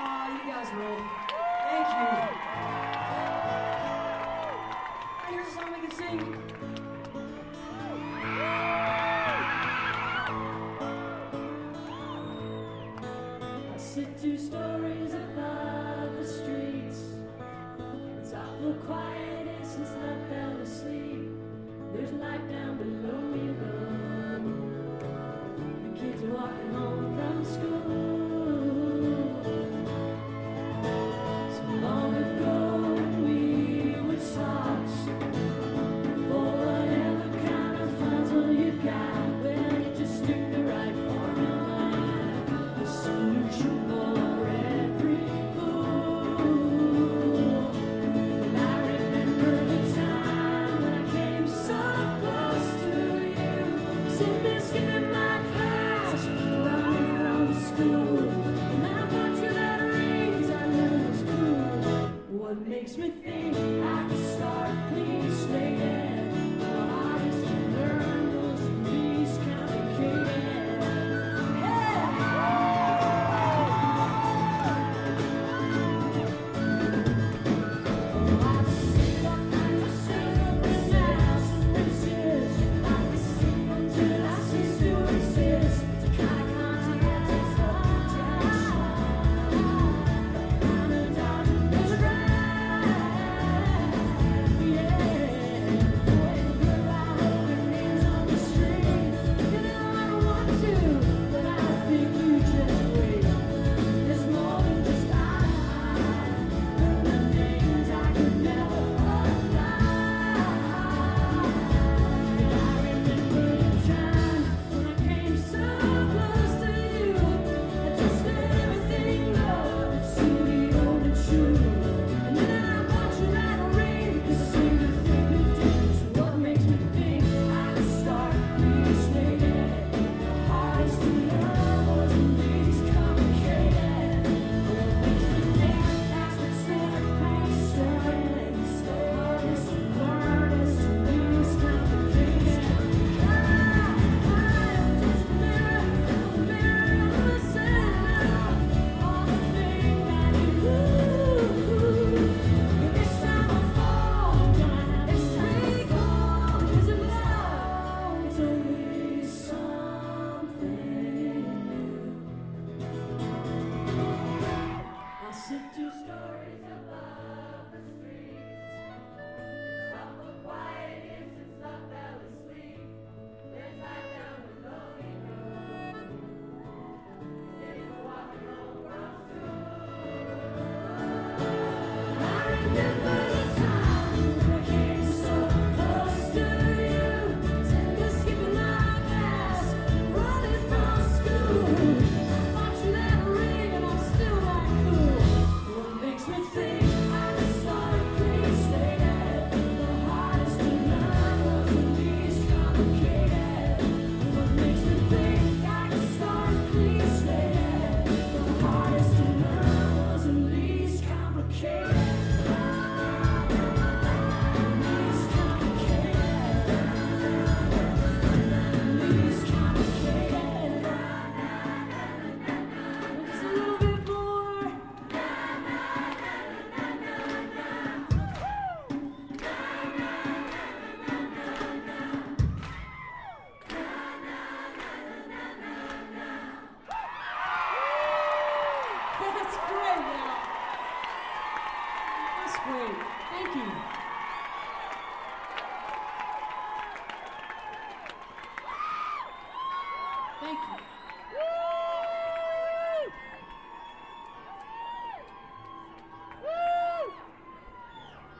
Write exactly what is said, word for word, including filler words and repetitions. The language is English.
Aw, you guys roll. Thank you. Hey, here's a song we can sing. I sit two stories above the streets. It's awful quiet and since I fell asleep. There's light down below me though. The kids are walking home from school. So long ago we were socks. For whatever kind of puzzle you got, well, you just stick the right formula. A solution for every fool. And I remember the time when I came so close to you, sitting skipping my class, running from school. And I bought you that rings I knew was cool. What makes me think I could start clean slated? The hardest to learn was the least complicated. Hey! I sit up and I sit up and down some races. I can see until I cease to exist. It's a kind of conscientious objection. I'm a dodger, there's a drive. Yeah. When girl, I hope your name's on the string. You know I don't want to, but I think you just wait. There's more than just I. There are names I could never apply. And I remember the time when I came so close to you. I just let everything go. It seemed the only true. And then I bought you that ring, 'cause it seemed the thing to do. So what makes me think I could start clean slated? The hardest to learn was the least complicated. What makes me think that's the start clean started? The hardest to learn is the least complicated. I, I'm just a mirror, a mirror of myself. All the things that you do. And this time I fall down. This time I fall. Is it love? It's only something new. I'll sit two stories above the streets. Up the quiet here since I fell asleep. There's light down below me road. Kids walking home from school. I remember the time when I came so close to you, sitting skipping my class, running from school. I bought you that ring and I'm still not cool. What makes me think I could start clean slated? The hardest to learn was the least complicated. What makes me think I could start clean slated? The hardest to learn was the least complicated. Least complicated. Least complicated. Just a little bit more. That's great, Al. That's great. Thank you. Thank you.